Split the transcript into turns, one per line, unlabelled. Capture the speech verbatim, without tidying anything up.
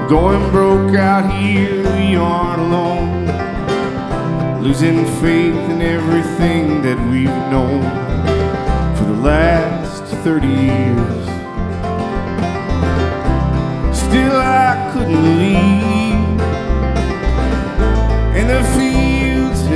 Going broke out here, we aren't alone. Losing faith in everything that we've known for the last thirty years. Still I couldn't believe